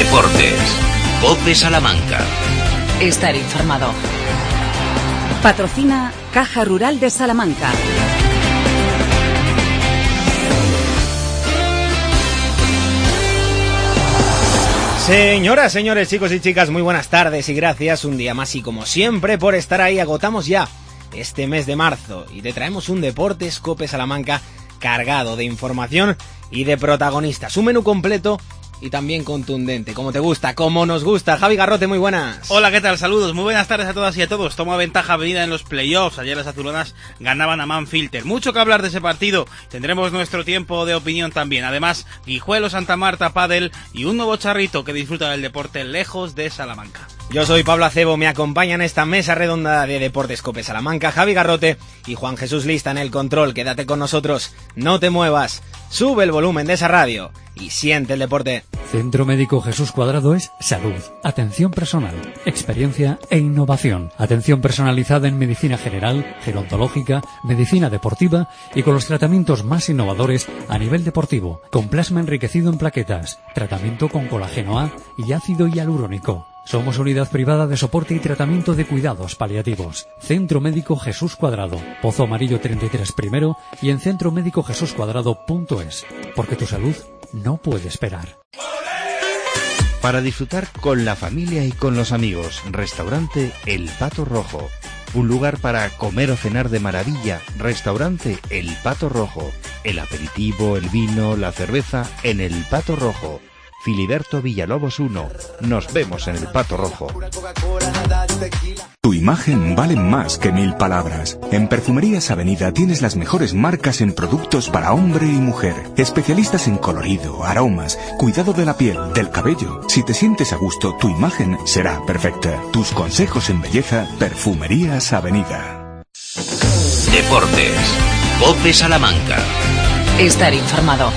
Deportes. COPE Salamanca. Estar informado. Patrocina Caja Rural de Salamanca. Señoras, señores, chicos y chicas, muy buenas tardes y gracias un día más y como siempre por estar ahí. Agotamos ya este mes de marzo y te traemos un Deportes COPE Salamanca cargado de información y de protagonistas. Un menú completo y también contundente, como te gusta, como nos gusta. Javi Garrote, muy buenas. Hola, ¿qué tal? Saludos, muy buenas tardes a todas y a todos. Toma ventaja Avenida en los playoffs. Ayer las azulonas ganaban a Manfilter. Mucho que hablar de ese partido. Tendremos nuestro tiempo de opinión también. Además, Guijuelo, Santa Marta, Pádel y un nuevo charrito que disfruta del deporte lejos de Salamanca. Yo soy Pablo Acebo, me acompañan en esta mesa redonda de Deportes COPE Salamanca Javi Garrote y Juan Jesús Lista en el control. Quédate con nosotros, no te muevas, sube el volumen de esa radio y siente el deporte. Centro Médico Jesús Cuadrado es salud, atención personal, experiencia e innovación. Atención personalizada en medicina general, gerontológica, medicina deportiva y con los tratamientos más innovadores a nivel deportivo. Con plasma enriquecido en plaquetas, tratamiento con colágeno A y ácido hialurónico. Somos unidad privada de soporte y tratamiento de cuidados paliativos. Centro Médico Jesús Cuadrado, Pozo Amarillo 33 primero y en centromédicojesuscuadrado.es. Porque tu salud no puede esperar. Para disfrutar con la familia y con los amigos, restaurante El Pato Rojo. Un lugar para comer o cenar de maravilla, restaurante El Pato Rojo. El aperitivo, el vino, la cerveza en El Pato Rojo. Filiberto Villalobos 1. Nos vemos en El Pato Rojo. Tu imagen vale más que 1000 palabras. En Perfumerías Avenida tienes las mejores marcas en productos para hombre y mujer. Especialistas en colorido, aromas, cuidado de la piel, del cabello. Si te sientes a gusto, tu imagen será perfecta. Tus consejos en belleza, Perfumerías Avenida. Deportes. COPE Salamanca. Estar informado.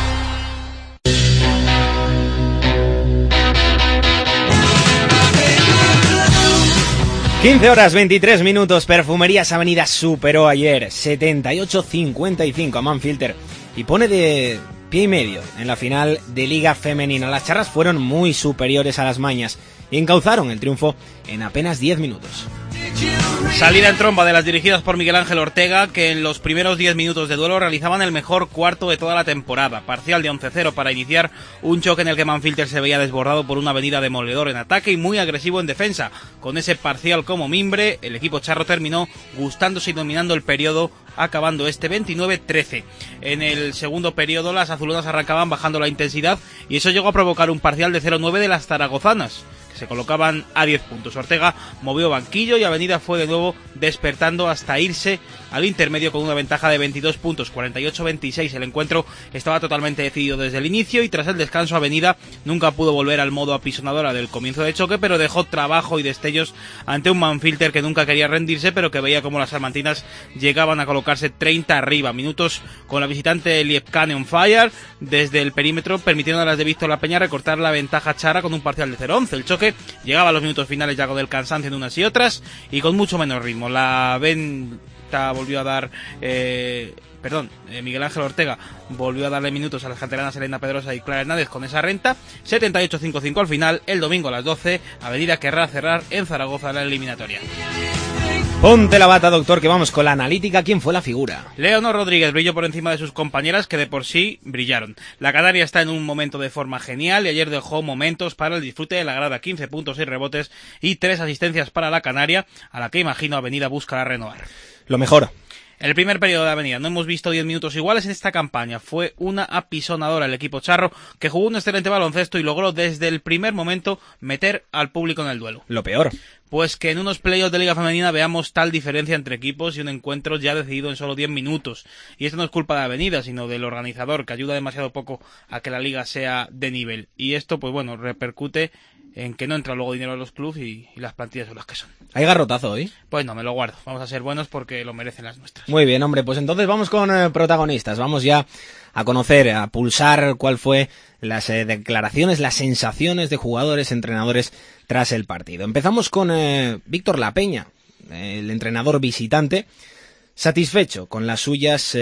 15 horas 23 minutos, Perfumerías Avenida superó ayer 78-55 a Manfilter y pone de pie y medio en la final de Liga Femenina. Las charras fueron muy superiores a las mañas y encauzaron el triunfo en apenas 10 minutos. Salida en tromba de las dirigidas por Miguel Ángel Ortega, que en los primeros 10 minutos de duelo realizaban el mejor cuarto de toda la temporada. Parcial de 11-0 para iniciar un choque en el que Manfilter se veía desbordado por una avenida demoledor en ataque y muy agresivo en defensa. Con ese parcial como mimbre, el equipo charro terminó gustándose y dominando el periodo, acabando este 29-13. En el segundo periodo las azulonas arrancaban bajando la intensidad y eso llegó a provocar un parcial de 0-9 de las zaragozanas, que se colocaban a 10 puntos. Ortega movió banquillo y Avenida fue de nuevo despertando hasta irse al intermedio con una ventaja de 22 puntos, 48-26. El encuentro estaba totalmente decidido desde el inicio y tras el descanso Avenida nunca pudo volver al modo apisonadora del comienzo de choque, pero dejó trabajo y destellos ante un Manfilter que nunca quería rendirse, pero que veía como las salmantinas llegaban a colocarse 30 arriba. Minutos con la visitante Liepkane on fire desde el perímetro, permitiendo a las de Víctor La Peña recortar la ventaja chara con un parcial de 0-11. El choque llegaba a los minutos finales ya con el cansancio en unas y otras y con mucho menos ritmo. La venta volvió a dar... Miguel Ángel Ortega volvió a darle minutos a las canteranas Elena Pedrosa y Clara Hernández con esa renta. 78-55 al final. El domingo a las 12 Avenida querrá cerrar en Zaragoza la eliminatoria. Ponte la bata, doctor, que vamos con la analítica. ¿Quién fue la figura? Leonor Rodríguez brilló por encima de sus compañeras, que de por sí brillaron. La canaria está en un momento de forma genial y ayer dejó momentos para el disfrute de la grada. 15 puntos, 6 rebotes y 3 asistencias para la canaria, a la que imagino Avenida buscará renovar. Lo mejor. El primer periodo de Avenida, no hemos visto 10 minutos iguales en esta campaña. Fue una apisonadora el equipo charro, que jugó un excelente baloncesto y logró desde el primer momento meter al público en el duelo. Lo peor. Pues que en unos playoffs de Liga Femenina veamos tal diferencia entre equipos y un encuentro ya decidido en solo 10 minutos. Y esto no es culpa de Avenida, sino del organizador, que ayuda demasiado poco a que la liga sea de nivel. Y esto, pues bueno, repercute en que no entra luego dinero a los clubes y las plantillas son las que son. ¿Hay garrotazo hoy? Pues no, me lo guardo. Vamos a ser buenos porque lo merecen las nuestras. Muy bien, hombre, pues entonces vamos con protagonistas. Vamos ya a conocer, a pulsar cuál fue las declaraciones, las sensaciones de jugadores, entrenadores tras el partido. Empezamos con Víctor La Peña, el entrenador visitante, satisfecho con las suyas,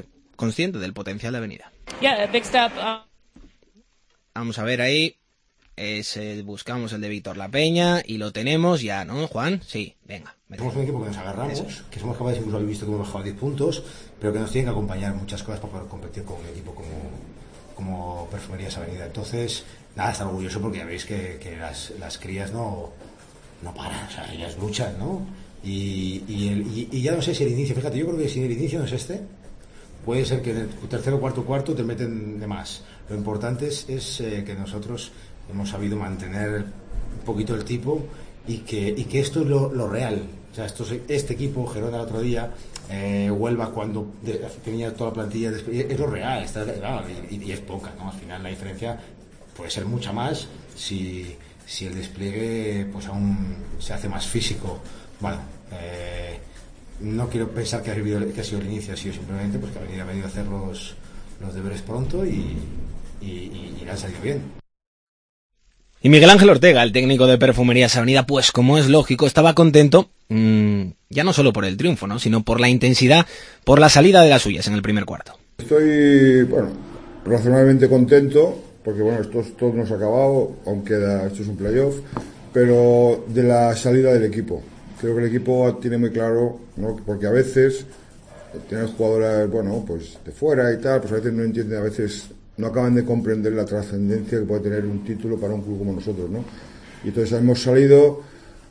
consciente del potencial de Avenida. Yeah, big step. Vamos a ver ahí. buscamos el de Víctor La Peña y lo tenemos ya, ¿no, Juan? Sí, venga. Somos un equipo que nos agarramos, que somos capaces, incluso habéis visto que hemos bajado 10 puntos, pero que nos tienen que acompañar muchas cosas para poder competir con un equipo como Perfumerías Avenida. Entonces, nada, estar orgulloso porque ya veis que las crías no paran, o sea, ellas luchan, ¿no? Y ya no sé si el inicio, fíjate, yo creo que si el inicio no es puede ser que en el tercero, cuarto te meten de más. Lo importante es que nosotros hemos sabido mantener un poquito el tipo y que esto es lo real. O sea, este equipo, Gerona el otro día, Huelva cuando tenía toda la plantilla, es lo real, y es poca, ¿no? Al final la diferencia puede ser mucha más si el despliegue pues aún se hace más físico. Bueno, no quiero pensar que ha sido el inicio, ha sido simplemente pues que ha venido a hacer los deberes pronto y le han salido bien. Y Miguel Ángel Ortega, el técnico de Perfumerías Avenida, pues como es lógico, estaba contento, ya no solo por el triunfo, ¿no?, sino por la intensidad, por la salida de las suyas en el primer cuarto. Estoy, razonablemente contento, porque esto todo no se ha acabado, aún queda, esto es un playoff, pero de la salida del equipo. Creo que el equipo tiene muy claro, ¿no?, porque a veces tienes jugadores, pues de fuera y tal, pues a veces no entienden, a veces no acaban de comprender la trascendencia que puede tener un título para un club como nosotros, ¿no? Y entonces hemos salido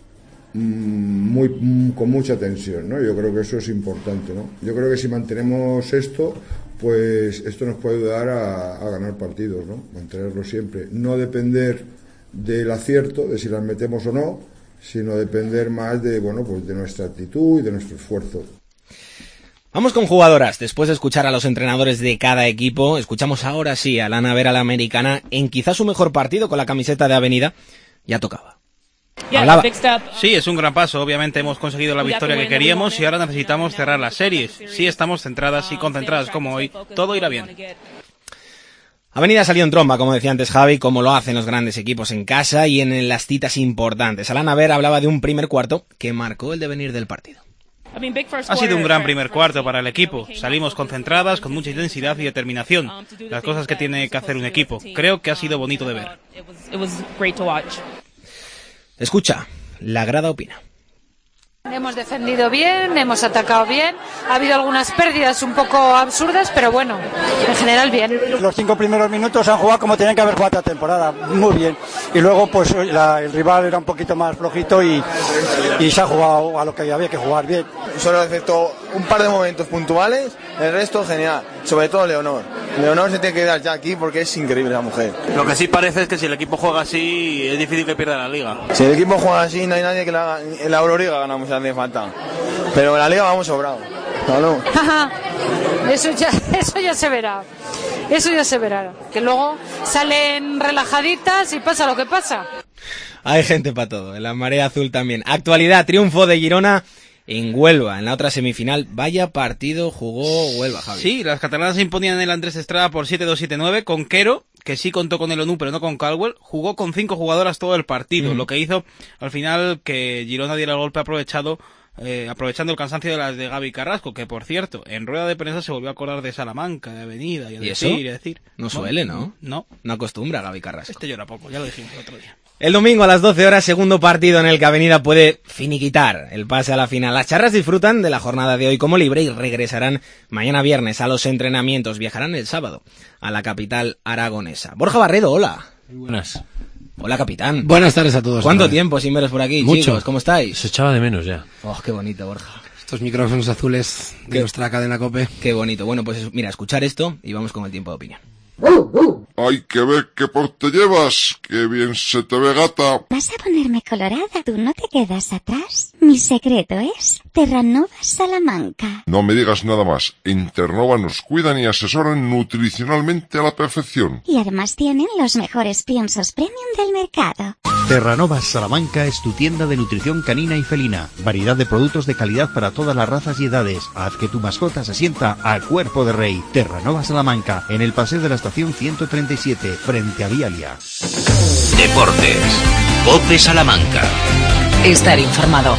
con mucha tensión, ¿no? Yo creo que eso es importante, ¿no? Yo creo que si mantenemos esto, pues esto nos puede ayudar a ganar partidos, ¿no? Mantenerlo siempre, no depender del acierto, de si las metemos o no, sino depender más de, de nuestra actitud y de nuestro esfuerzo. Vamos con jugadoras. Después de escuchar a los entrenadores de cada equipo, escuchamos ahora sí a Lana Vera, la americana, en quizás su mejor partido con la camiseta de Avenida. Ya tocaba. Sí, es un gran paso. Obviamente hemos conseguido la victoria que queríamos y ahora necesitamos cerrar las series. Si estamos centradas y concentradas como hoy, todo irá bien. Avenida salió en tromba, como decía antes Javi, como lo hacen los grandes equipos en casa y en las citas importantes. Alana Vera hablaba de un primer cuarto que marcó el devenir del partido. Ha sido un gran primer cuarto para el equipo. Salimos concentradas, con mucha intensidad y determinación. Las cosas que tiene que hacer un equipo. Creo que ha sido bonito de ver. Escucha, la grada opina. Hemos defendido bien, hemos atacado bien, ha habido algunas pérdidas un poco absurdas, pero en general bien. Los 5 primeros minutos han jugado como tenían que haber jugado esta temporada, muy bien. Y luego el rival era un poquito más flojito y se ha jugado a lo que había que jugar bien. Solo excepto un par de momentos puntuales, el resto genial, sobre todo Leonor. Leonor se tiene que quedar ya aquí porque es increíble la mujer. Lo que sí parece es que si el equipo juega así es difícil que pierda la liga. Si el equipo juega así no hay nadie que la haga. En la Euroliga ganamos, hace falta. Pero en la liga vamos sobrados. ¿No? Eso ya se verá. Eso ya se verá. Que luego salen relajaditas y pasa lo que pasa. Hay gente para todo, en la marea azul también. Actualidad, triunfo de Girona en Huelva, en la otra semifinal. Vaya partido jugó Huelva, Javi. Sí, las catalanas se imponían en el Andrés Estrada por 7-2-7-9 con Quero, que sí contó con el ONU pero no con Caldwell. Jugó con 5 jugadoras todo el partido, lo que hizo al final que Girona diera el golpe aprovechando el cansancio de las de Gaby Carrasco, que por cierto, en rueda de prensa se volvió a acordar de Salamanca, de Avenida, y a decir. No suele, ¿no? No acostumbra Gaby Carrasco. Llora poco, ya lo dijimos el otro día. El domingo a las 12 horas, segundo partido en el que Avenida puede finiquitar el pase a la final. Las charras disfrutan de la jornada de hoy como libre y regresarán mañana viernes a los entrenamientos. Viajarán el sábado a la capital aragonesa. Borja Barredo, hola. Muy buenas. Hola, capitán. Buenas tardes a todos. ¿Cuánto tiempo sin veros por aquí, Mucho. chicos? ¿Cómo estáis? Se echaba de menos ya. Oh, qué bonito, Borja. Estos micrófonos azules de nuestra cadena COPE. Qué bonito. Bueno, pues mira, escuchar esto y vamos con el tiempo de opinión. Hay que ver qué porte llevas, qué bien se te ve, gata. Vas a ponerme colorada, tú no te quedas atrás. Mi secreto es Terranova Salamanca. No me digas nada más, en Terranova nos cuidan y asesoran nutricionalmente a la perfección. Y además tienen los mejores piensos premium del mercado. Terranova Salamanca es tu tienda de nutrición canina y felina. Variedad de productos de calidad para todas las razas y edades. Haz que tu mascota se sienta a cuerpo de rey. Terranova Salamanca, en el paseo de la estación 137, frente a Vialia. Deportes. COPE Salamanca. Estar informado.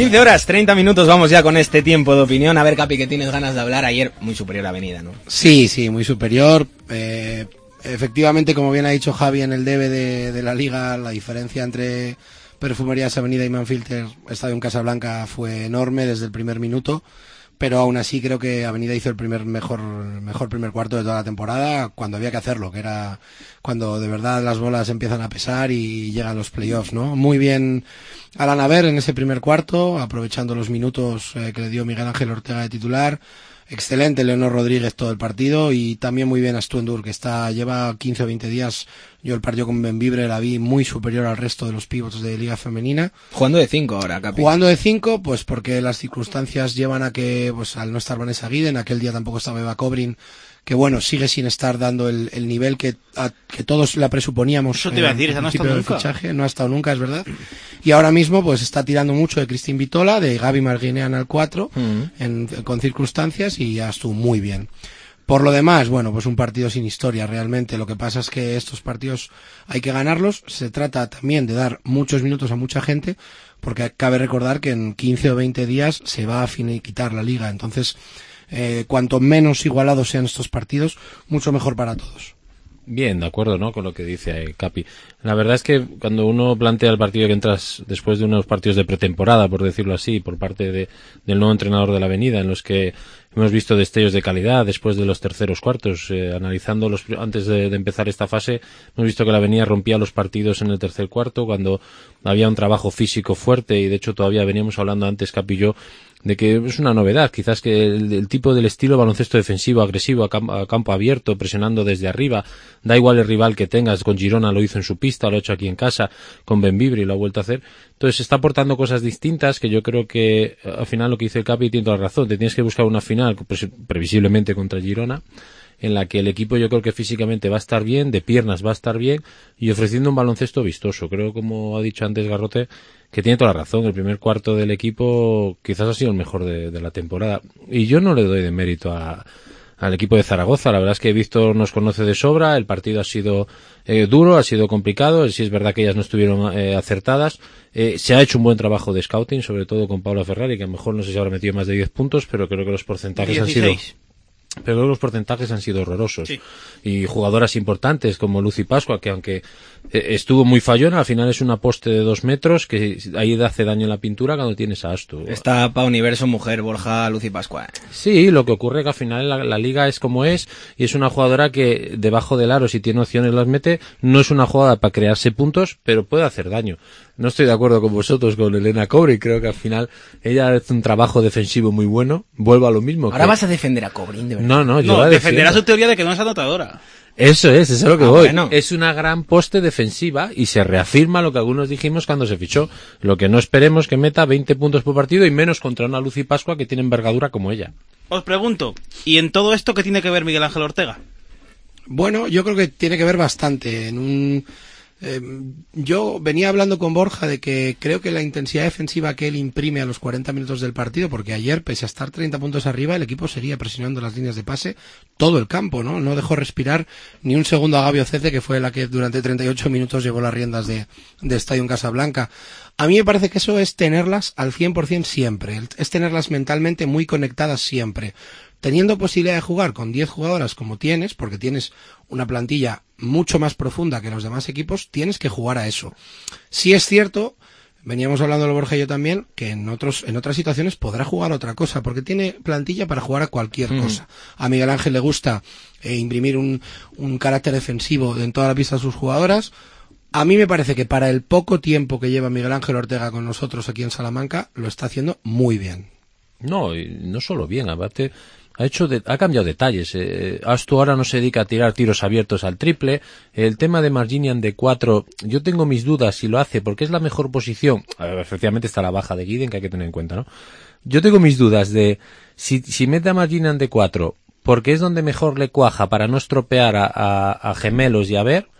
15 horas, 30 minutos, vamos ya con este tiempo de opinión. A ver, Capi, que tienes ganas de hablar. Ayer muy superior a Avenida, ¿no? Sí, muy superior. Efectivamente, como bien ha dicho Javi en el debe de la Liga, la diferencia entre Perfumerías Avenida y Manfilter Estadio Casablanca fue enorme desde el primer minuto. Pero aún así creo que Avenida hizo el mejor primer cuarto de toda la temporada, cuando había que hacerlo, que era cuando de verdad las bolas empiezan a pesar y llegan los playoffs, ¿no? Muy bien Alan Haber en ese primer cuarto, aprovechando los minutos que le dio Miguel Ángel Ortega de titular. Excelente Leonor Rodríguez todo el partido, y también muy bien Astuendur, que lleva 15 o 20 días. Yo el partido con Benvibre la vi muy superior al resto de los pivots de Liga Femenina. Jugando de 5 ahora, Capi. Jugando de 5, pues porque las circunstancias llevan a que, pues al no estar Vanessa Guiden, aquel día tampoco estaba Eva Cobrin, que bueno, sigue sin estar dando el nivel que todos la presuponíamos. Eso te iba a decir, esa no ha estado nunca. Fichaje, no ha estado nunca, es verdad. Y ahora mismo pues está tirando mucho de Cristín Vitola, de Gaby Marguinean al 4, con circunstancias, y ya estuvo muy bien. Por lo demás, bueno, pues un partido sin historia realmente. Lo que pasa es que estos partidos hay que ganarlos. Se trata también de dar muchos minutos a mucha gente, porque cabe recordar que en 15 o 20 días se va a finiquitar la Liga. Entonces, cuanto menos igualados sean estos partidos, mucho mejor para todos. Bien, de acuerdo, ¿no?, con lo que dice Capi. La verdad es que cuando uno plantea el partido que entras después de unos partidos de pretemporada, por decirlo así, por parte del nuevo entrenador de la Avenida, en los que hemos visto destellos de calidad después de los terceros cuartos, analizando antes de empezar esta fase, hemos visto que la Avenida rompía los partidos en el tercer cuarto, cuando había un trabajo físico fuerte, y de hecho todavía veníamos hablando antes, Capi y yo, de que es una novedad, quizás que el tipo del estilo baloncesto defensivo, agresivo, a campo abierto, presionando desde arriba, da igual el rival que tengas. Con Girona lo hizo en su pista, lo ha hecho aquí en casa, con Benvibre lo ha vuelto a hacer. Entonces está aportando cosas distintas, que yo creo que al final lo que dice el Capi tiene toda la razón. Te tienes que buscar una final, previsiblemente contra Girona, en la que el equipo yo creo que físicamente va a estar bien, de piernas va a estar bien, y ofreciendo un baloncesto vistoso. Creo, como ha dicho antes Garrote, que tiene toda la razón. El primer cuarto del equipo quizás ha sido el mejor de la temporada, y yo no le doy de mérito al equipo de Zaragoza. La verdad es que Víctor nos conoce de sobra. El partido ha sido duro, ha sido complicado. Sí es verdad que ellas no estuvieron acertadas. Se ha hecho un buen trabajo de scouting, sobre todo con Paula Ferrari, que a lo mejor no sé si habrá metido más de 10 puntos, pero creo que los porcentajes 16. han sido horrorosos. Sí. Y jugadoras importantes como Lucy Pascua, que aunque estuvo muy fallona, al final es una poste de 2 metros que ahí hace daño en la pintura cuando tienes a Astu. Está pa' universo mujer, Borja, Lucy Pascua. Sí, lo que ocurre que al final la liga es como es, y es una jugadora que debajo del aro, si tiene opciones, las mete. No es una jugada para crearse puntos, pero puede hacer daño. No estoy de acuerdo con vosotros, con Elena Cobrin. Creo que al final ella hace un trabajo defensivo muy bueno. Vuelvo a lo mismo. Ahora vas a defender a Cobrin, de verdad. No, defenderá su teoría de que no es anotadora. Eso es a lo que voy. Bueno. Es una gran poste defensiva, y se reafirma lo que algunos dijimos cuando se fichó. Lo que no esperemos que meta 20 puntos por partido, y menos contra una Lucy Pascua que tiene envergadura como ella. Os pregunto, ¿y en todo esto qué tiene que ver Miguel Ángel Ortega? Bueno, yo creo que tiene que ver bastante. Yo venía hablando con Borja de que creo que la intensidad defensiva que él imprime a los 40 minutos del partido, porque ayer, pese a estar 30 puntos arriba, el equipo seguía presionando las líneas de pase todo el campo, ¿no? No dejó respirar ni un segundo a Gaby Ocete, que fue la que durante 38 minutos llevó las riendas de Estadio Casablanca. A mí me parece que eso es tenerlas al 100% siempre, es tenerlas mentalmente muy conectadas siempre. Teniendo posibilidad de jugar con 10 jugadoras como tienes, porque tienes una plantilla mucho más profunda que los demás equipos, tienes que jugar a eso. Sí es cierto, veníamos hablando de Borja y yo también, que en otras situaciones podrá jugar otra cosa, porque tiene plantilla para jugar a cualquier cosa. A Miguel Ángel le gusta imprimir un carácter defensivo en toda la pista de sus jugadoras. A mí me parece que para el poco tiempo que lleva Miguel Ángel Ortega con nosotros aquí en Salamanca, lo está haciendo muy bien. No, y no solo bien, aparte ha cambiado detalles. Astu ahora no se dedica a tirar tiros abiertos al triple. El tema de Marginian de 4, yo tengo mis dudas si lo hace porque es la mejor posición. Efectivamente está la baja de Guiden, que hay que tener en cuenta, ¿no? Yo tengo mis dudas de si mete a Marginian de 4 porque es donde mejor le cuaja para no estropear a Gemelos y a Ver,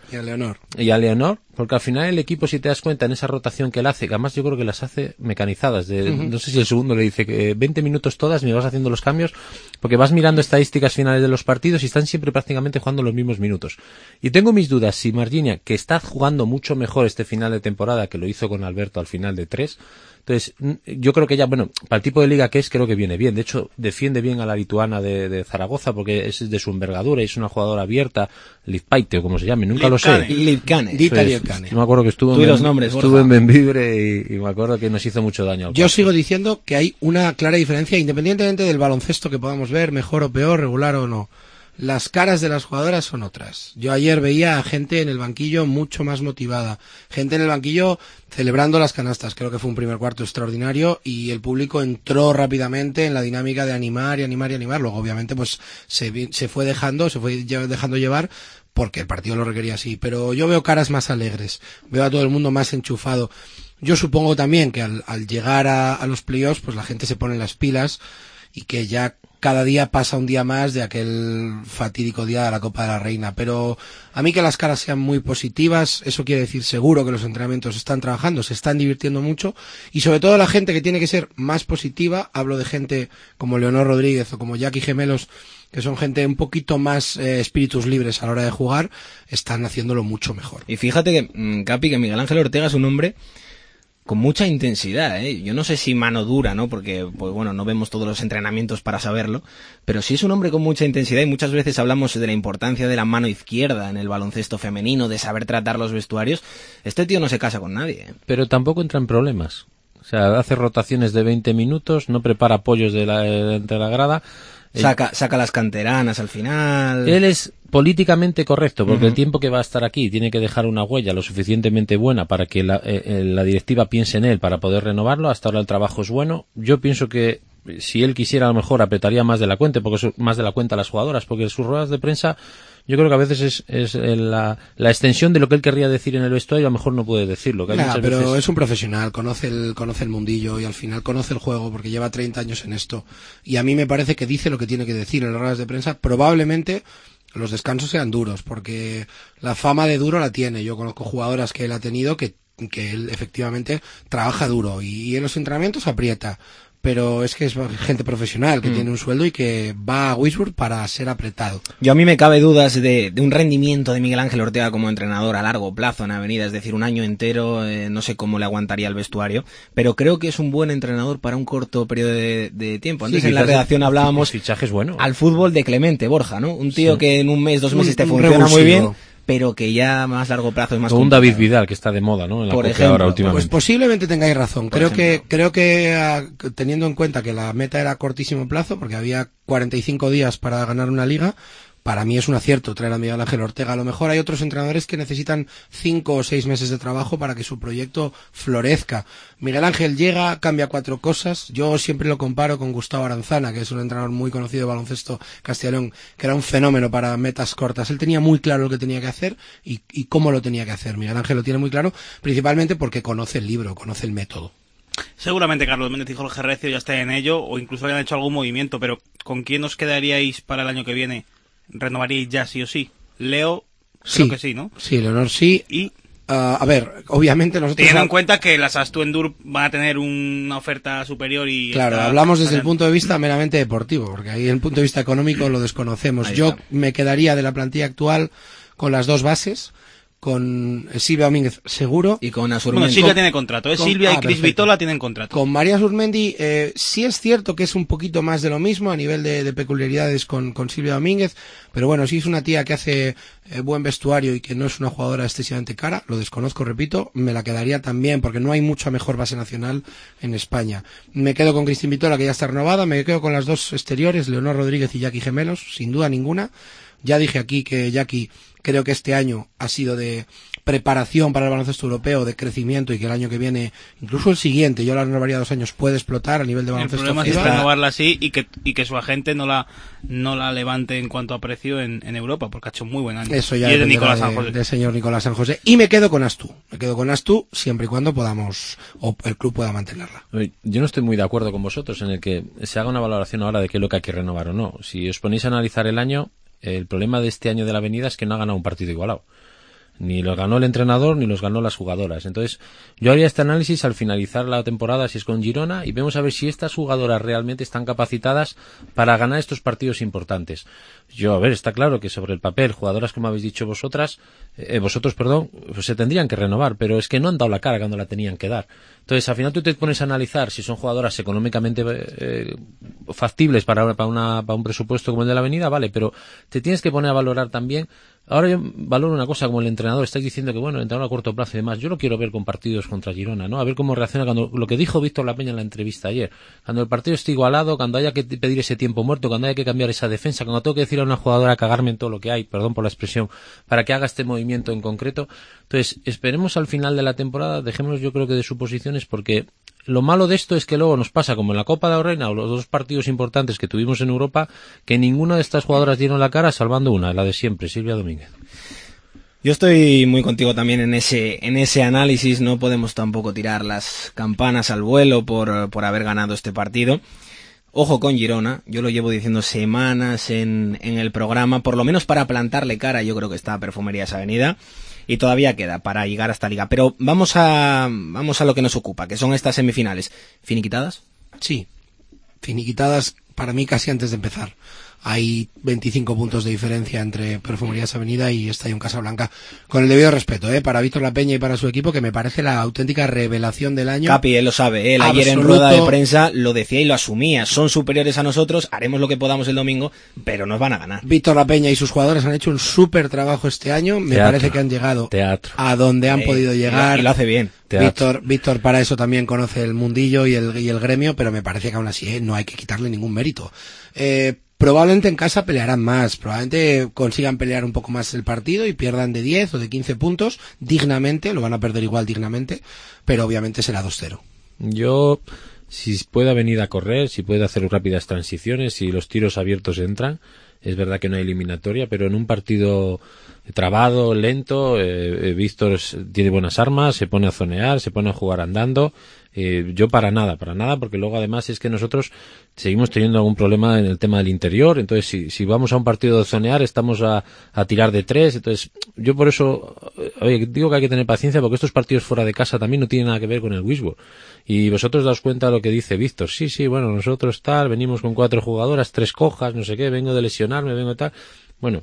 Y a Leonor. Y a Leonor, porque al final el equipo, si te das cuenta, en esa rotación que él hace, que además yo creo que las hace mecanizadas, no sé si el segundo le dice que 20 minutos todas, me vas haciendo los cambios, porque vas mirando estadísticas finales de los partidos y están siempre prácticamente jugando los mismos minutos. Y tengo mis dudas si Marginia, que está jugando mucho mejor este final de temporada, que lo hizo con Alberto al final de 3, entonces, yo creo que ya, bueno, para el tipo de liga que es, creo que viene bien. De hecho, defiende bien a la lituana de Zaragoza porque es de su envergadura y es una jugadora abierta, Lippaite o como se llame, nunca lo sé. Lipcane. Yo me acuerdo que estuvo en Benvibre y me acuerdo que nos hizo mucho daño. Yo sigo diciendo que hay una clara diferencia, independientemente del baloncesto que podamos ver, mejor o peor, regular o no. Las caras de las jugadoras son otras. Yo ayer veía a gente en el banquillo mucho más motivada, gente en el banquillo celebrando las canastas. Creo que fue un primer cuarto extraordinario y el público entró rápidamente en la dinámica de animar. Luego, obviamente, pues se fue dejando llevar porque el partido lo requería así. Pero yo veo caras más alegres, veo a todo el mundo más enchufado. Yo supongo también que al llegar a los playoffs, pues la gente se pone las pilas y que ya cada día pasa un día más de aquel fatídico día de la Copa de la Reina. Pero a mí que las caras sean muy positivas, eso quiere decir seguro que los entrenamientos están trabajando, se están divirtiendo mucho, y sobre todo la gente que tiene que ser más positiva, hablo de gente como Leonor Rodríguez o como Jackie Gemelos, que son gente un poquito más espíritus libres a la hora de jugar, están haciéndolo mucho mejor. Y fíjate que, Capi, que Miguel Ángel Ortega es un hombre con mucha intensidad, ¿eh? Yo no sé si mano dura, ¿no? Porque, pues bueno, no vemos todos los entrenamientos para saberlo, pero sí es un hombre con mucha intensidad y muchas veces hablamos de la importancia de la mano izquierda en el baloncesto femenino, de saber tratar los vestuarios. Este tío no se casa con nadie, ¿eh? Pero tampoco entra en problemas. O sea, hace rotaciones de 20 minutos, no prepara apoyos de la grada. Saca las canteranas al final. Él es políticamente correcto, porque el tiempo que va a estar aquí tiene que dejar una huella lo suficientemente buena para que la directiva piense en él para poder renovarlo. Hasta ahora el trabajo es bueno. Yo pienso que si él quisiera, a lo mejor apretaría más de la cuenta, a las jugadoras, porque sus ruedas de prensa yo creo que a veces es la extensión de lo que él querría decir en el vestuario, a lo mejor no puede decirlo. Pero veces... es un profesional, conoce el mundillo y al final conoce el juego porque lleva 30 años en esto. Y a mí me parece que dice lo que tiene que decir en las ruedas de prensa. Probablemente los descansos sean duros, porque la fama de duro la tiene. Yo conozco jugadoras que él ha tenido que él efectivamente trabaja duro y en los entrenamientos aprieta. Pero es que es gente profesional que tiene un sueldo y que va a Wisburg para ser apretado. Yo a mí me cabe dudas de un rendimiento de Miguel Ángel Ortega como entrenador a largo plazo en Avenida, es decir, un año entero, no sé cómo le aguantaría el vestuario, pero creo que es un buen entrenador para un corto periodo de tiempo. Antes en la redacción hablábamos fichajes bueno. Al fútbol de Clemente Borja, ¿no? Un tío que en un mes, 2 meses te funciona muy bien, pero que ya a más largo plazo es más complicado. Un David Vidal que está de moda, ¿no? En la por ejemplo, ahora últimamente. Pues posiblemente tengáis razón. Creo que teniendo en cuenta que la meta era a cortísimo plazo, porque había 45 días para ganar una liga, para mí es un acierto traer a Miguel Ángel Ortega. A lo mejor hay otros entrenadores que necesitan 5 o 6 meses de trabajo para que su proyecto florezca. Miguel Ángel llega, cambia 4 cosas. Yo siempre lo comparo con Gustavo Aranzana, que es un entrenador muy conocido de baloncesto castellón, que era un fenómeno para metas cortas. Él tenía muy claro lo que tenía que hacer y cómo lo tenía que hacer. Miguel Ángel lo tiene muy claro, principalmente porque conoce el libro, conoce el método. Seguramente Carlos Méndez y Jorge Recio ya estén en ello, o incluso hayan hecho algún movimiento, pero ¿con quién os quedaríais para el año que viene? ¿Renovaríais ya sí o sí? Leo, creo que sí, ¿no? Sí, Leonor sí. Y a ver, obviamente nosotros... Teniendo en cuenta que las Astuendur van a tener una oferta superior y... Claro, hablamos desde el punto de vista meramente deportivo, porque ahí el punto de vista económico lo desconocemos. Yo me quedaría de la plantilla actual con las 2 bases, con Silvia Domínguez seguro. Y con Asurmendi. Bueno, Silvia tiene contrato, Silvia y Cris Vitola tienen contrato. Con María Asurmendi, sí es cierto que es un poquito más de lo mismo a nivel de peculiaridades con Silvia Domínguez, pero bueno, sí es una tía que hace buen vestuario y que no es una jugadora excesivamente cara, lo desconozco, repito, me la quedaría también porque no hay mucha mejor base nacional en España. Me quedo con Cristín Vitola, que ya está renovada, me quedo con las 2 exteriores, Leonor Rodríguez y Jackie Gemelos, sin duda ninguna. Ya dije aquí que Jackie creo que este año ha sido de preparación para el baloncesto europeo, de crecimiento, y que el año que viene, incluso el siguiente, yo la renovaría 2 años, puede explotar a nivel de baloncesto. El problema es renovarla así y que su agente no la levante en cuanto a precio en Europa, porque ha hecho muy buen año. Eso ya y es de Nicolás San José. Del señor Nicolás San José. Y me quedo con Astu siempre y cuando podamos, o el club pueda mantenerla. Yo no estoy muy de acuerdo con vosotros en el que se haga una valoración ahora de qué es lo que hay que renovar o no. Si os ponéis a analizar el año, el problema de este año de la Avenida es que no ha ganado un partido igualado. Ni los ganó el entrenador ni los ganó las jugadoras. Entonces yo haría este análisis al finalizar la temporada si es con Girona y vemos a ver si estas jugadoras realmente están capacitadas para ganar estos partidos importantes. Yo, a ver, está claro que sobre el papel jugadoras como habéis dicho vosotros, pues se tendrían que renovar, pero es que no han dado la cara cuando la tenían que dar. Entonces al final tú te pones a analizar si son jugadoras económicamente factibles para un presupuesto como el de la Avenida, vale, pero te tienes que poner a valorar también. Ahora yo valoro una cosa como el entrenador, estáis diciendo que bueno, el entrenador a corto plazo y demás, yo lo quiero ver con partidos contra Girona, ¿no? A ver cómo reacciona cuando, lo que dijo Víctor Lapeña en la entrevista ayer, cuando el partido esté igualado, cuando haya que pedir ese tiempo muerto, cuando haya que cambiar esa defensa, cuando tengo que decir a una jugadora cagarme en todo lo que hay, perdón por la expresión, para que haga este movimiento en concreto. Entonces, esperemos al final de la temporada, dejémonos yo creo que de suposiciones, porque lo malo de esto es que luego nos pasa como en la Copa de la Reina o los dos partidos importantes que tuvimos en Europa, que ninguna de estas jugadoras dieron la cara, salvando una, la de siempre, Silvia Domínguez. Yo estoy muy contigo también en ese análisis. No podemos tampoco tirar las campanas al vuelo por haber ganado este partido. Ojo con Girona, yo lo llevo diciendo semanas en el programa, por lo menos para plantarle cara, yo creo que está Perfumerías Avenida, y todavía queda para llegar a esta liga. Pero vamos a lo que nos ocupa, que son estas semifinales. ¿Finiquitadas? Sí, finiquitadas para mí casi antes de empezar. Hay 25 puntos de diferencia entre Perfumerías Avenida y Estadio Casablanca. Con el debido respeto, para Víctor Lapeña y para su equipo, que me parece la auténtica revelación del año. Capi, él lo sabe, él ayer en rueda de prensa lo decía y lo asumía. Son superiores a nosotros, haremos lo que podamos el domingo, pero nos van a ganar. Víctor Lapeña y sus jugadores han hecho un súper trabajo este año. Me parece que han llegado a donde han podido llegar. Y lo hace bien. Víctor para eso también conoce el mundillo y el gremio, pero me parece que aún así no hay que quitarle ningún mérito. Probablemente en casa pelearán más, probablemente consigan pelear un poco más el partido y pierdan de 10 o de 15 puntos dignamente, lo van a perder igual dignamente, pero obviamente será 2-0. Yo, si puede venir a correr, si puede hacer rápidas transiciones, si los tiros abiertos entran, es verdad que no hay eliminatoria, pero en un partido trabado, lento, Víctor tiene buenas armas, se pone a zonear, se pone a jugar andando. Yo para nada, porque luego además es que nosotros seguimos teniendo algún problema en el tema del interior, entonces si vamos a un partido de zonear estamos a tirar de 3, entonces yo por eso digo que hay que tener paciencia, porque estos partidos fuera de casa también no tienen nada que ver con el Wisborne, y vosotros daos cuenta de lo que dice Víctor, sí, bueno, nosotros venimos con 4 jugadoras, 3 cojas, no sé qué, vengo de lesionarme, vengo de tal, bueno,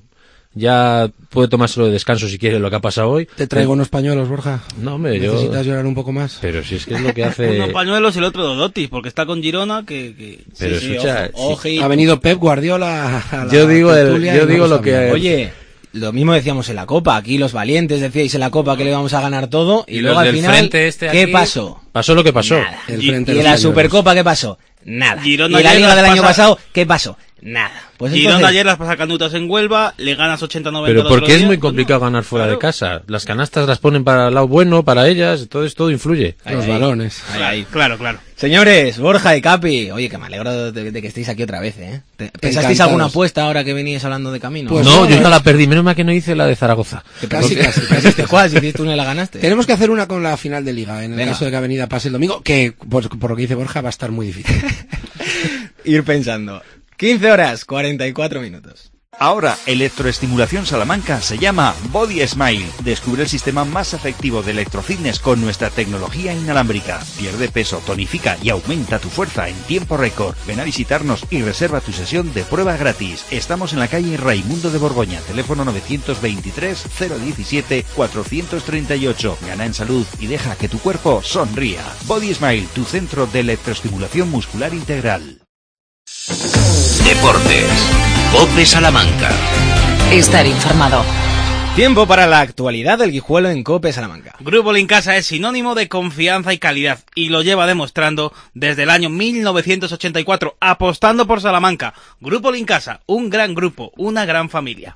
ya puede tomárselo de descanso si quiere lo que ha pasado hoy. ¿Te traigo unos pañuelos, Borja? No, hombre, ¿Necesitas llorar un poco más? Pero si es que es lo que hace... Unos pañuelos y el otro Dodotis, porque está con Girona que... Pero escucha... Ojo. Ha venido Pep Guardiola a la Yo digo lo que... Oye, lo mismo decíamos en la Copa, aquí los valientes decíais en la Copa que le íbamos a ganar todo, y luego al final, ¿qué pasó? Pasó lo que pasó. Nada. Y en la Supercopa, ¿qué pasó? Nada. Girona y en la Liga del año pasado, ¿qué pasó? Nada. Pues Girona entonces... ayer las pasa canutas en Huelva, le ganas 80-90. Pero porque es muy complicado ganar fuera de casa. Las canastas las ponen para el lado bueno, para ellas, entonces todo influye. Los balones. Claro. Señores, Borja y Capi, oye, que me alegro de que estéis aquí otra vez, ¿eh? ¿Pensasteis alguna apuesta ahora que veníais hablando de camino? Pues no, yo ya la perdí, menos mal que no hice la de Zaragoza. Casi. ¿Cuál? Si tú no la ganaste. Tenemos que hacer una con la final de Liga, en el caso de que Avenida pase el domingo, que por lo que dice Borja va a estar muy difícil. Ir pensando. 15 horas, 44 minutos. Ahora, Electroestimulación Salamanca se llama Body Smile. Descubre el sistema más efectivo de electrofitness con nuestra tecnología inalámbrica. Pierde peso, tonifica y aumenta tu fuerza en tiempo récord. Ven a visitarnos y reserva tu sesión de prueba gratis. Estamos en la calle Raimundo de Borgoña, teléfono 923 017 438. Gana en salud y deja que tu cuerpo sonría. Body Smile, tu centro de electroestimulación muscular integral. Deportes. COPE Salamanca. Estar informado. Tiempo para la actualidad del Guijuelo en COPE Salamanca. Grupo Lincasa es sinónimo de confianza y calidad y lo lleva demostrando desde el año 1984, apostando por Salamanca. Grupo Lincasa, un gran grupo, una gran familia.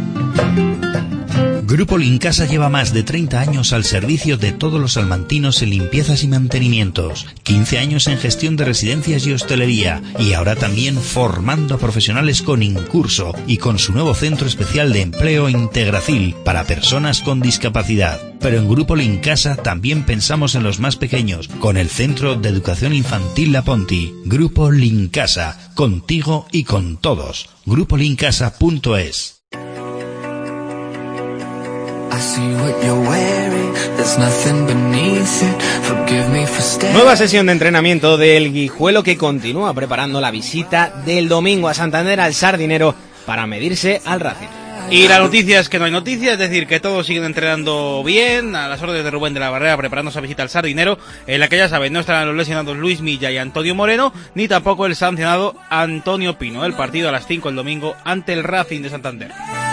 Grupo Lincasa lleva más de 30 años al servicio de todos los salmantinos en limpiezas y mantenimientos, 15 años en gestión de residencias y hostelería, y ahora también formando a profesionales con Incurso y con su nuevo centro especial de empleo Integracil para personas con discapacidad. Pero en Grupo Lincasa también pensamos en los más pequeños, con el Centro de Educación Infantil La Ponti. Grupo Lincasa, contigo y con todos. GrupoLincasa.es. Nueva sesión de entrenamiento del Guijuelo, que continúa preparando la visita del domingo a Santander al Sardinero para medirse al Racing. Y la noticia es que no hay noticia, es decir, que todos siguen entrenando bien, a las órdenes de Rubén de la Barrera, preparando esa visita al Sardinero, en la que ya saben, no estarán los lesionados Luis Milla y Antonio Moreno, ni tampoco el sancionado Antonio Pino. El partido a las 5 el domingo ante el Racing de Santander.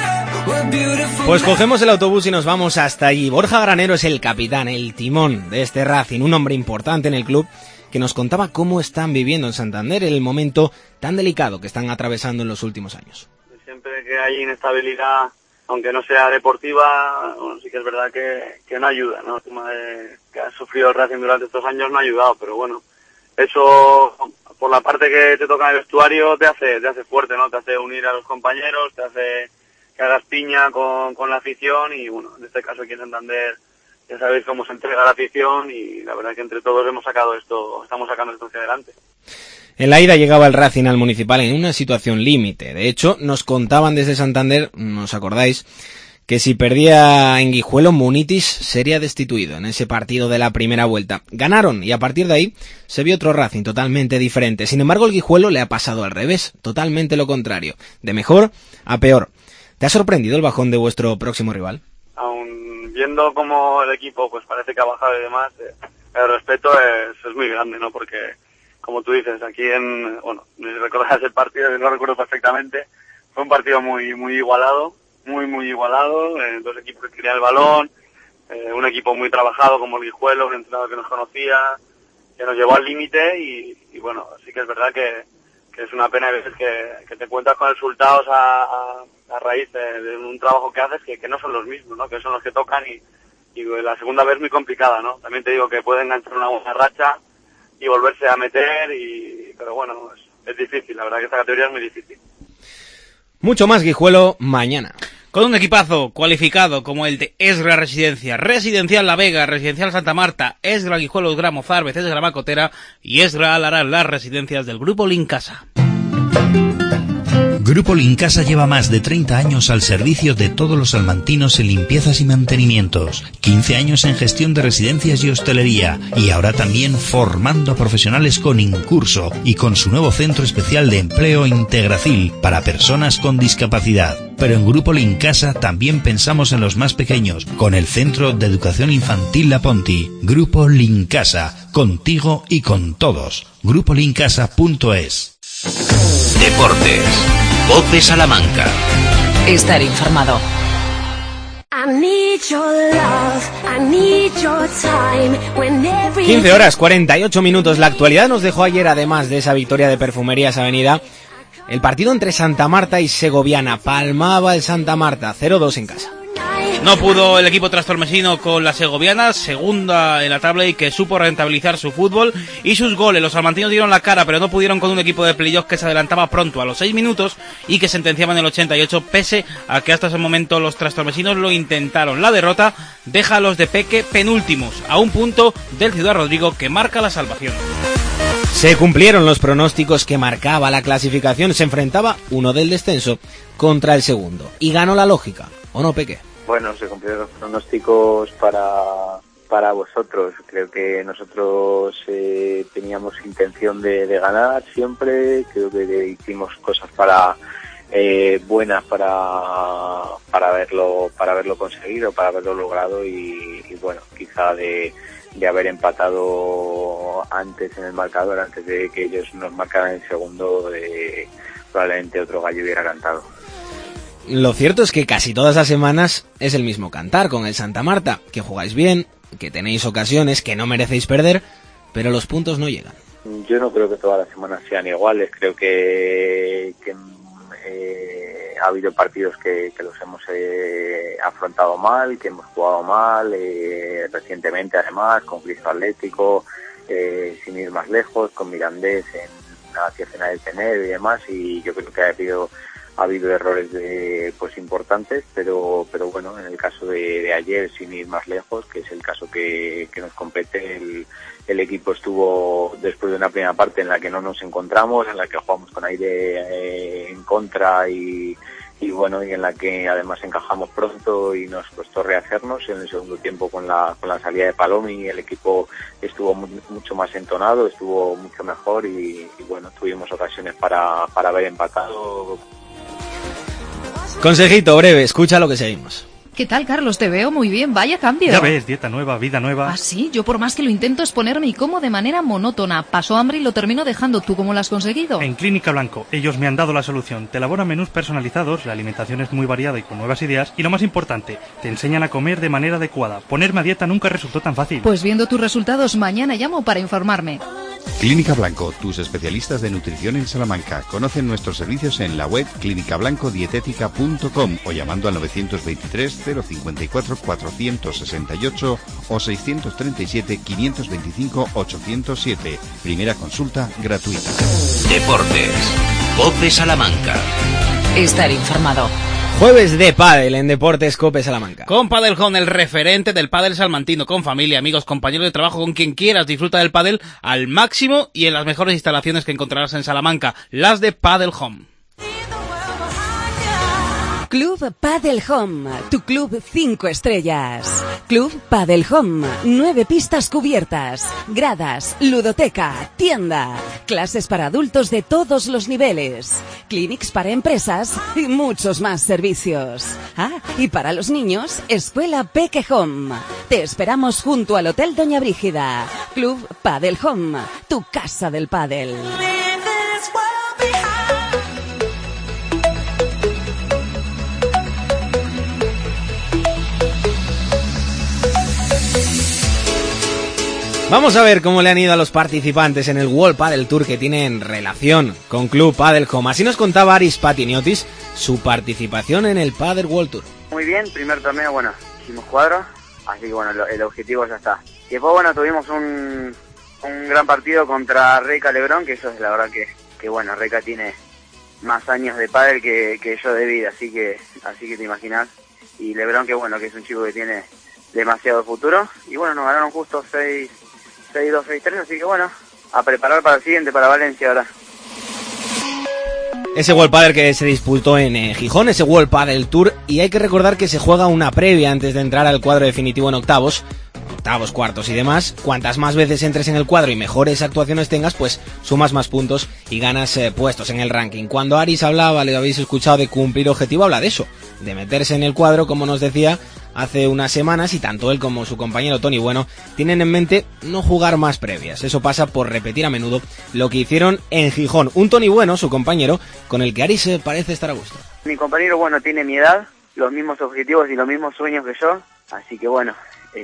Pues cogemos el autobús y nos vamos hasta allí. Borja Granero es el capitán, el timón de este Racing, un hombre importante en el club, que nos contaba cómo están viviendo en Santander el momento tan delicado que están atravesando en los últimos años. Siempre que hay inestabilidad, aunque no sea deportiva, bueno, sí que es verdad que no ayuda, ¿no? El tema que ha sufrido el Racing durante estos años no ha ayudado, pero bueno, eso por la parte que te toca en el vestuario te hace fuerte, ¿no? Te hace unir a los compañeros, te hace que hagas piña con la afición y bueno, en este caso aquí en Santander ya sabéis cómo se entrega la afición y la verdad que entre todos estamos sacando esto hacia adelante. En la ida llegaba el Racing al Municipal en una situación límite. De hecho, nos contaban desde Santander, ¿nos acordáis?, que si perdía en Guijuelo, Munitis sería destituido en ese partido de la primera vuelta. Ganaron y a partir de ahí se vio otro Racing totalmente diferente. Sin embargo, el Guijuelo le ha pasado al revés, totalmente lo contrario, de mejor a peor. ¿Te ha sorprendido el bajón de vuestro próximo rival? Aún viendo cómo el equipo pues parece que ha bajado y demás, el respeto es muy grande, ¿no? Porque como tú dices, aquí bueno, recordarás el partido, que no recuerdo perfectamente, fue un partido muy igualado, muy igualado, dos equipos que querían el balón, un equipo muy trabajado como el Guijuelo, un entrenador que nos conocía, que nos llevó al límite y bueno, sí que es verdad que es una pena a veces que te encuentras con resultados a raíz de un trabajo que haces que no son los mismos, ¿no? Que son los que tocan y la segunda vez muy complicada, ¿no? También te digo que puede enganchar una buena racha y volverse a meter, pero bueno, es difícil, la verdad que esta categoría es muy difícil. Mucho más Guijuelo mañana. Con un equipazo cualificado como el de Esgra Residencia, Residencial La Vega, Residencial Santa Marta, Esgra Guijuelo, Esgra Mozarbez, Esgra Macotera y Esgra Alarán, las residencias del Grupo Lincasa. Grupo Lincasa lleva más de 30 años al servicio de todos los salmantinos en limpiezas y mantenimientos, 15 años en gestión de residencias y hostelería, y ahora también formando a profesionales con Incurso y con su nuevo centro especial de empleo Integracil para personas con discapacidad. Pero en Grupo Lincasa también pensamos en los más pequeños, con el Centro de Educación Infantil La Ponti. Grupo Lincasa, contigo y con todos. GrupoLincasa.es. Deportes. COPE Salamanca. Estar informado. 15 horas, 48 minutos. La actualidad nos dejó ayer, además de esa victoria de Perfumerías Avenida, el partido entre Santa Marta y Segoviana. Palmaba el Santa Marta, 0-2 en casa. No pudo el equipo trastormesino con la Segoviana, segunda en la tabla y que supo rentabilizar su fútbol y sus goles. Los salmantinos dieron la cara, pero no pudieron con un equipo de playoff que se adelantaba pronto a los 6 minutos y que sentenciaban el 88, pese a que hasta ese momento los trastormesinos lo intentaron. La derrota deja a los de Peque penúltimos, a un punto del Ciudad Rodrigo, que marca la salvación. Se cumplieron los pronósticos que marcaba la clasificación. Se enfrentaba uno del descenso contra el segundo y ganó la lógica, ¿o no, Peque? Bueno, se cumplieron los pronósticos para vosotros. Creo que nosotros teníamos intención de ganar siempre. Creo que hicimos cosas buenas para haberlo conseguido, para haberlo logrado y bueno, quizá de haber empatado antes en el marcador, antes de que ellos nos marcaran el segundo, probablemente otro gallo hubiera cantado. Lo cierto es que casi todas las semanas es el mismo cantar con el Santa Marta, que jugáis bien, que tenéis ocasiones, que no merecéis perder, pero los puntos no llegan. Yo no creo que todas las semanas sean iguales, creo que ha habido partidos que los hemos afrontado mal, que hemos jugado mal, recientemente además, con Cristo Atlético, sin ir más lejos, con Mirandés en la final del Tener y demás, y yo creo que ha habido errores importantes, pero bueno, en el caso de ayer, sin ir más lejos, que es el caso que nos compete, el equipo estuvo después de una primera parte en la que no nos encontramos, en la que jugamos con aire en contra y bueno, y en la que además encajamos pronto y nos costó rehacernos. En el segundo tiempo con la salida de Palomi el equipo estuvo mucho más entonado, estuvo mucho mejor y bueno, tuvimos ocasiones para haber empatado. Consejito breve, escucha lo que seguimos. ¿Qué tal, Carlos? Te veo muy bien, vaya cambio. Ya ves, dieta nueva, vida nueva. ¿Ah, sí? Yo por más que lo intento es ponerme y como de manera monótona. Paso hambre y lo termino dejando. ¿Tú cómo lo has conseguido? En Clínica Blanco, ellos me han dado la solución. Te elaboran menús personalizados, la alimentación es muy variada y con nuevas ideas. Y lo más importante, te enseñan a comer de manera adecuada. Ponerme a dieta nunca resultó tan fácil. Pues viendo tus resultados, mañana llamo para informarme. Clínica Blanco, tus especialistas de nutrición en Salamanca. Conocen nuestros servicios en la web clinicablancodietética.com o llamando al 923 054 468 o 637 525 807. Primera consulta gratuita. Deportes. COPE Salamanca. Estar informado. Jueves de pádel en Deportes COPE Salamanca. Con Padelhome, el referente del pádel salmantino, con familia, amigos, compañeros de trabajo, con quien quieras, disfruta del pádel al máximo y en las mejores instalaciones que encontrarás en Salamanca, las de Padelhome. Club Padelhome, tu club 5 estrellas. Club Padelhome, 9 pistas cubiertas, gradas, ludoteca, tienda, clases para adultos de todos los niveles, clinics para empresas y muchos más servicios. Ah, y para los niños, Escuela Peque Home. Te esperamos junto al Hotel Doña Brígida. Club Padelhome, tu casa del pádel. Vamos a ver cómo le han ido a los participantes en el World Padel Tour que tienen relación con Club Padelhome. Así nos contaba Aris Patiniotis su participación en el Padel World Tour. Muy bien, primer torneo, bueno, hicimos cuadros, así que bueno, el objetivo ya está. Y después, bueno, tuvimos un gran partido contra Reca Lebrón, que eso es la verdad que bueno, Reca tiene más años de pádel que yo de vida, así que te imaginas. Y Lebrón, que bueno, que es un chico que tiene demasiado futuro. Y bueno, nos ganaron justo 6-2, 6-3, así que bueno, a preparar para el siguiente, para Valencia ahora. Ese World Padel que se disputó en Gijón, ese World Padel Tour, y hay que recordar que se juega una previa antes de entrar al cuadro definitivo en octavos, cuartos y demás. Cuantas más veces entres en el cuadro y mejores actuaciones tengas, pues sumas más puntos y ganas puestos en el ranking. Cuando Aris hablaba, le habéis escuchado, de cumplir objetivo, habla de eso, de meterse en el cuadro, como nos decía hace unas semanas, y tanto él como su compañero Tony Bueno tienen en mente no jugar más previas. Eso pasa por repetir a menudo lo que hicieron en Gijón. Un Tony Bueno, su compañero, con el que Aris parece estar a gusto. Mi compañero, bueno, tiene mi edad, los mismos objetivos y los mismos sueños que yo, así que bueno,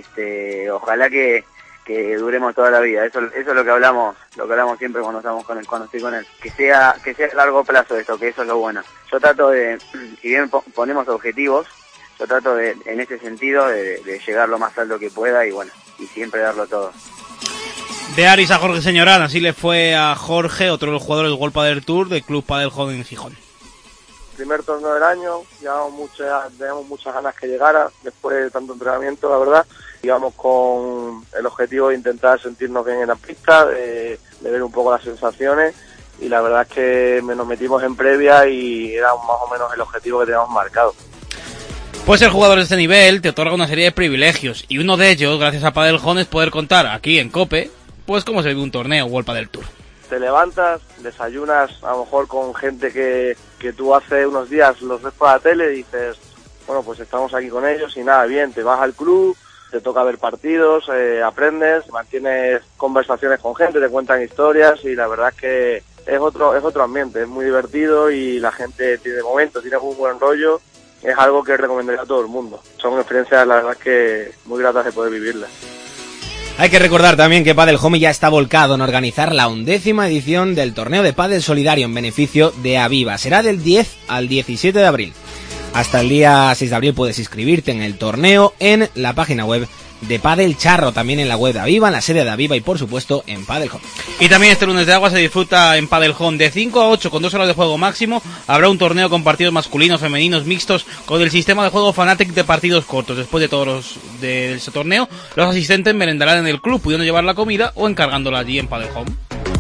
ojalá que duremos toda la vida. Eso es lo que hablamos siempre cuando estamos cuando estoy con él, que sea a largo plazo esto, que eso es lo bueno. Yo trato de, si bien ponemos objetivos, yo trato de, en ese sentido, de llegar lo más alto que pueda y bueno, y siempre darlo todo. De Aris a Jorge Señorán, así le fue a Jorge, otro de los jugadores del World Padel Tour del Club Padelhome en Gijón. Primer torneo del año, teníamos muchas ganas que llegara, después de tanto entrenamiento, la verdad. Íbamos con el objetivo de intentar sentirnos bien en la pista, de ver un poco las sensaciones, y la verdad es que nos metimos en previa y era más o menos el objetivo que teníamos marcado. Pues el jugador de este nivel te otorga una serie de privilegios, y uno de ellos, gracias a Padelhome, es poder contar aquí en COPE, pues cómo se vive un torneo World Padel Tour. Te levantas, desayunas a lo mejor con gente que tú hace unos días los ves por la tele y dices, bueno, pues estamos aquí con ellos y nada, bien, te vas al club, te toca ver partidos, aprendes, mantienes conversaciones con gente, te cuentan historias y la verdad es que es otro ambiente, es muy divertido y la gente tiene momentos, tiene un buen rollo, es algo que recomendaría a todo el mundo. Son experiencias, la verdad, que muy gratas de poder vivirlas. Hay que recordar también que Padelhome ya está volcado en organizar la 11ª edición del torneo de pádel solidario en beneficio de Aviva. Será del 10 al 17 de abril. Hasta el día 6 de abril puedes inscribirte en el torneo en la página web de Padel Charro, también en la web de Aviva, en la sede de Aviva y por supuesto en Padelhome. Y también este lunes de agua se disfruta en Padelhome de 5 a 8 con 2 horas de juego máximo. Habrá un torneo con partidos masculinos, femeninos, mixtos, con el sistema de juego Fanatic de partidos cortos. Después de todos de ese torneo, los asistentes merendarán en el club, pudiendo llevar la comida o encargándola allí en Padelhome.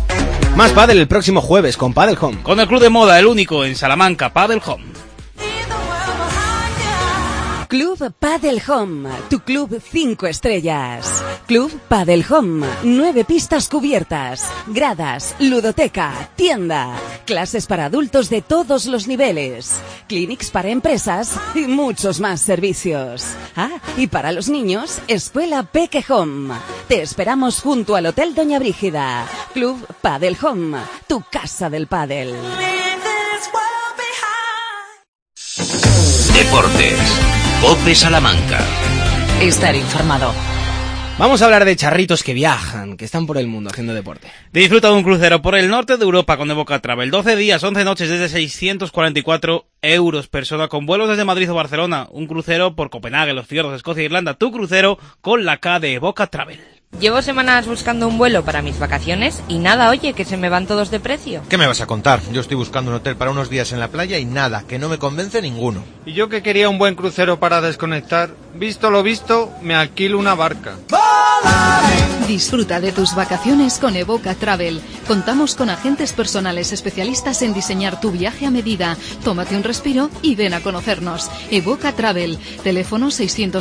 Más pádel el próximo jueves con Padelhome. Con el club de moda, el único en Salamanca, Padelhome. Club Padel Home, tu club 5 estrellas. Club Padel Home, 9 pistas cubiertas, gradas, ludoteca, tienda, clases para adultos de todos los niveles, clinics para empresas y muchos más servicios. Ah, y para los niños, Escuela Peque Home. Te esperamos junto al Hotel Doña Brígida. Club Padel Home, tu casa del pádel. Deportes. COPE Salamanca. Estar informado. Vamos a hablar de charritos que viajan, que están por el mundo haciendo deporte. Disfruta de un crucero por el norte de Europa con Evoca Travel. 12 días, 11 noches desde 644 euros persona con vuelos desde Madrid o Barcelona. Un crucero por Copenhague, los fiordos de Escocia e Irlanda. Tu crucero con la K de Evoca Travel. Llevo semanas buscando un vuelo para mis vacaciones y nada, oye, que se me van todos de precio. ¿Qué me vas a contar? Yo estoy buscando un hotel para unos días en la playa y nada, que no me convence ninguno. Y yo que quería un buen crucero para desconectar, visto lo visto, me alquilo una barca. Disfruta de tus vacaciones con Evoca Travel. Contamos con agentes personales especialistas en diseñar tu viaje a medida. Tómate un respiro y ven a conocernos. Evoca Travel. Teléfono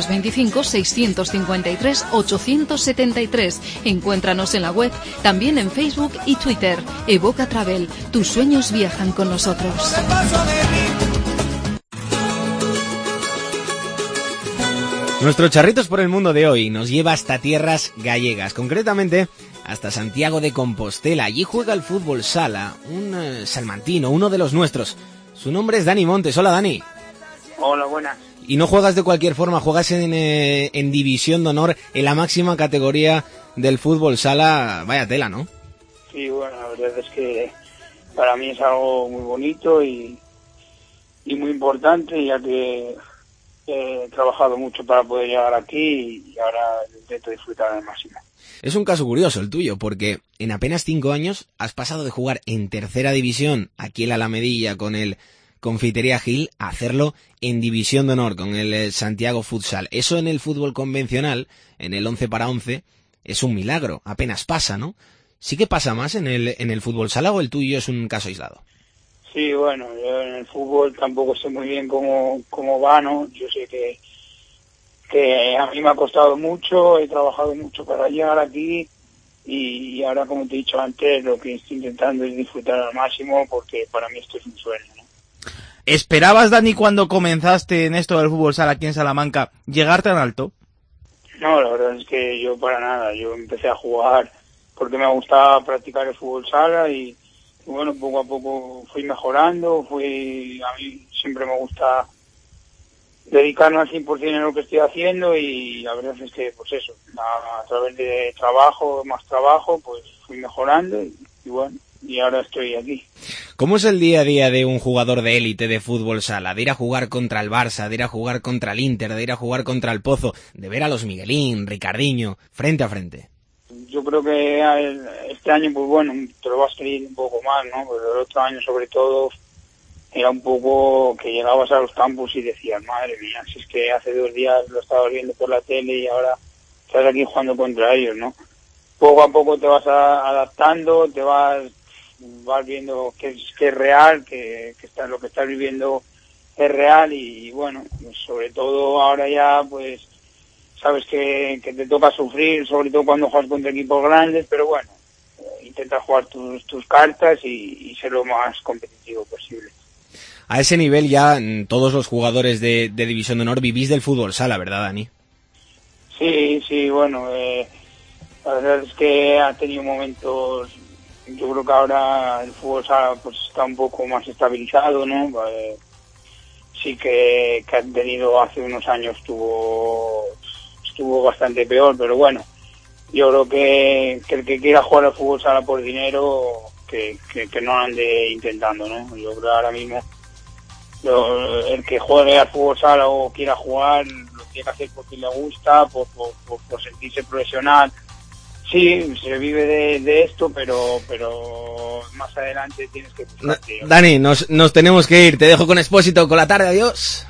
625-653-873. Encuéntranos en la web, también en Facebook y Twitter. Evoca Travel. Tus sueños viajan con nosotros. Nuestro Charritos por el Mundo de hoy nos lleva hasta tierras gallegas, concretamente hasta Santiago de Compostela. Allí juega el fútbol sala, un salmantino, uno de los nuestros. Su nombre es Dani Montes. Hola, Dani. Hola, buenas. Y no juegas de cualquier forma, juegas en División de Honor, en la máxima categoría del fútbol sala. Vaya tela, ¿no? Sí, bueno, la verdad es que para mí es algo muy bonito y muy importante, ya que he trabajado mucho para poder llegar aquí y ahora intento disfrutar al máximo. Es un caso curioso el tuyo, porque en apenas 5 años has pasado de jugar en tercera división, aquí en la Alamedilla con el Confitería Gil, a hacerlo en División de Honor con el Santiago Futsal. Eso en el fútbol convencional, en el 11 para 11, es un milagro, apenas pasa, ¿no? ¿Sí que pasa más en el fútbol sala o el tuyo es un caso aislado? Sí, bueno, yo en el fútbol tampoco sé muy bien cómo va, ¿no? Yo sé que a mí me ha costado mucho, he trabajado mucho para llegar aquí y ahora, como te he dicho antes, lo que estoy intentando es disfrutar al máximo porque para mí esto es un sueño, ¿no? ¿Esperabas, Dani, cuando comenzaste en esto del fútbol sala aquí en Salamanca, llegar tan alto? No, la verdad es que yo para nada. Yo empecé a jugar porque me gustaba practicar el fútbol sala y bueno, poco a poco fui mejorando, a mí siempre me gusta dedicarme al 100% en lo que estoy haciendo y la verdad es que, pues eso, a través de más trabajo, pues fui mejorando y bueno, y ahora estoy aquí. ¿Cómo es el día a día de un jugador de élite de fútbol sala? De ir a jugar contra el Barça, de ir a jugar contra el Inter, de ir a jugar contra el Pozo, de ver a los Miguelín, Ricardinho, frente a frente. Yo creo que este año, pues bueno, te lo vas creyendo un poco más, ¿no? Pero el otro año, sobre todo, era un poco que llegabas a los campos y decías, madre mía, si es que hace 2 días lo estabas viendo por la tele y ahora estás aquí jugando contra ellos, ¿no? Poco a poco te vas adaptando, te vas viendo que es real, que lo que estás viviendo es real y bueno, pues sobre todo ahora ya, pues sabes que te toca sufrir, sobre todo cuando juegas contra equipos grandes, pero bueno, intentas jugar tus cartas y ser lo más competitivo posible. A ese nivel ya todos los jugadores de División de Honor vivís del fútbol sala, ¿verdad, Dani? Sí, bueno, la verdad es que ha tenido momentos, yo creo que ahora el fútbol sala pues está un poco más estabilizado, ¿no? Sí que han tenido, hace unos años estuvo bastante peor, pero bueno, yo creo que el que quiera jugar al fútbol sala por dinero, que no ande intentando, ¿no? Yo creo que ahora mismo el que juegue al fútbol sala o quiera jugar, lo tiene que hacer porque le gusta, por sentirse profesional. Sí, se vive de esto, pero más adelante tienes que buscarte. Dani, nos tenemos que ir. Te dejo con Expósito, con la tarde. Adiós.